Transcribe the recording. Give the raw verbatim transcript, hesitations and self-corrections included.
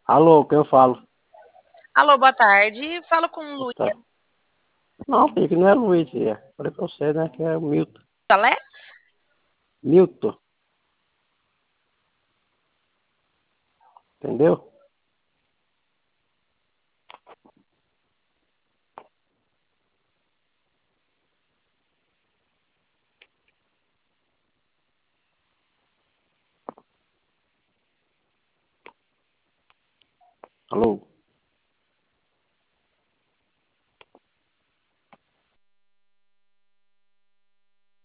Alô, quem eu falo? Alô, boa tarde. Falo com o Luiz Tá. Não, filho, que não é Luiz, é. Falei pra você, né, que é o Milton. Alex. Milton, entendeu? Alô?